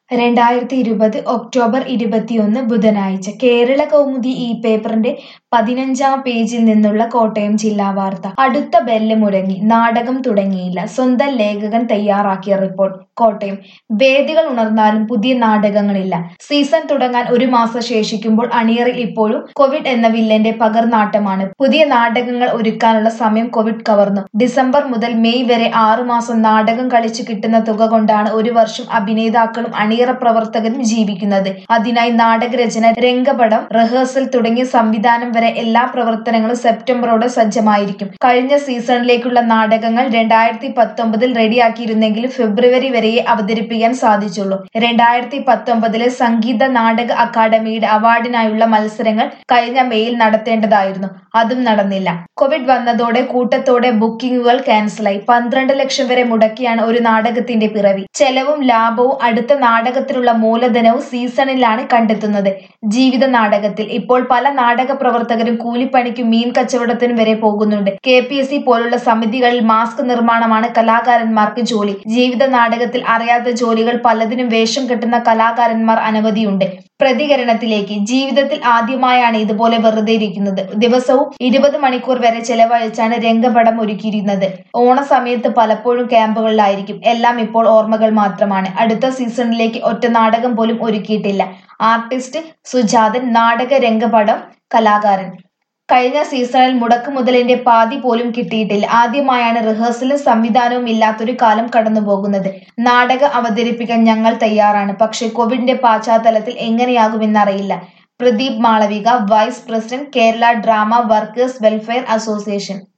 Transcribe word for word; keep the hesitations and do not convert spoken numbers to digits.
രണ്ടായിരത്തി ഇരുപത് ഒക്ടോബർ ഇരുപത്തിയൊന്ന് ബുധനാഴ്ച കേരള കൗമുദി ഈ പേപ്പറിന്റെ പതിനഞ്ചാം പേജിൽ നിന്നുള്ള കോട്ടയം ജില്ലാ വാർത്ത. അടുത്ത ബെല്ല് മുഴങ്ങി, നാടകം തുടങ്ങിയില്ല. സ്വന്തം ലേഖകൻ തയ്യാറാക്കിയ റിപ്പോർട്ട്. കോട്ടയം. വേദികൾ ഉണർന്നാലും പുതിയ നാടകങ്ങളില്ല. സീസൺ തുടങ്ങാൻ ഒരു മാസം ശേഷിക്കുമ്പോൾ അണിയറയിൽ ഇപ്പോഴും കോവിഡ് എന്ന വില്ലന്റെ പകർന്നാട്ടമാണ്. പുതിയ നാടകങ്ങൾ ഒരുക്കാനുള്ള സമയം കോവിഡ് കവർന്നു. ഡിസംബർ മുതൽ മെയ് വരെ ആറുമാസം നാടകം കളിച്ചു കിട്ടുന്ന തുക കൊണ്ടാണ് ഒരു വർഷം അഭിനേതാക്കളും അണിയറ പ്രവർത്തകരും ജീവിക്കുന്നത്. അതിനായി നാടകരചന, രംഗപടം, റിഹേഴ്സൽ തുടങ്ങിയ സംവിധാനം വരെ എല്ലാ പ്രവർത്തനങ്ങളും സെപ്റ്റംബറോടെ സജ്ജമായിരിക്കും. കഴിഞ്ഞ സീസണിലേക്കുള്ള നാടകങ്ങൾ രണ്ടായിരത്തി പത്തൊമ്പതിൽ റെഡിയാക്കിയിരുന്നെങ്കിലും ഫെബ്രുവരി വരെയേ അവതരിപ്പിക്കാൻ സാധിച്ചുള്ളൂ. രണ്ടായിരത്തി പത്തൊമ്പതിലെ സംഗീത നാടക അക്കാദമിയുടെ അവാർഡിനായുള്ള മത്സരങ്ങൾ കഴിഞ്ഞ മെയിൽ നടത്തേണ്ടതായിരുന്നു. അതും നടന്നില്ല. കോവിഡ് വന്നതോടെ കൂട്ടത്തോടെ ബുക്കിംഗുകൾ ക്യാൻസലായി. പന്ത്രണ്ട് ലക്ഷം വരെ മുടക്കിയാണ് ഒരു നാടകത്തിന്റെ പിറവി. ചെലവും ലാഭവും അടുത്ത നാടകത്തിനുള്ള മൂലധനവും സീസണിലാണ് കണ്ടെത്തുന്നത്. ജീവിത നാടകത്തിൽ ഇപ്പോൾ പല നാടക പ്രവർത്തകരും കൂലിപ്പണിക്കും മീൻ കച്ചവടത്തിനും വരെ പോകുന്നുണ്ട്. കെ പി എസ് സി പോലുള്ള സമിതികളിൽ മാസ്ക് നിർമ്മാണമാണ് കലാകാരന്മാർക്ക് ജോലി. ജീവിത നാടകത്തിൽ അറിയാത്ത ജോലികൾ പലതിനും വേഷം കെട്ടുന്ന കലാകാരന്മാർ അനവധിയുണ്ട്. പ്രതികരണത്തിലേക്ക്. ജീവിതത്തിൽ ആദ്യമായാണ് ഇതുപോലെ വെറുതെ ഇരിക്കുന്നത്. ദിവസവും ഇരുപത് മണിക്കൂർ വരെ ചെലവഴിച്ചാണ് രംഗപടം ഒരുക്കിയിരുന്നത്. ഓണസമയത്ത് പലപ്പോഴും ക്യാമ്പുകളിലായിരിക്കും. എല്ലാം ഇപ്പോൾ ഓർമ്മകൾ മാത്രമാണ്. അടുത്ത സീസണിലേക്ക് ഒറ്റ നാടകം പോലും ഒരുക്കിയിട്ടില്ല. ആർട്ടിസ്റ്റ് സുജാതൻ. നാടക രംഗപടം കലാകാരൻ. കഴിഞ്ഞ സീസണിൽ മുടക്കുമുതലിന്റെ പാതി പോലും കിട്ടിയിട്ടില്ല. ആദ്യമായാണ് റിഹേഴ്സലും സംവിധാനവും ഇല്ലാത്തൊരു കാലം കടന്നുപോകുന്നത്. നാടകം അവതരിപ്പിക്കാൻ ഞങ്ങൾ തയ്യാറാണ്. പക്ഷേ കോവിഡിന്റെ പശ്ചാത്തലത്തിൽ എങ്ങനെയാകുമെന്നറിയില്ല. Pradeep Malavika, vice president, Kerala drama workers welfare association.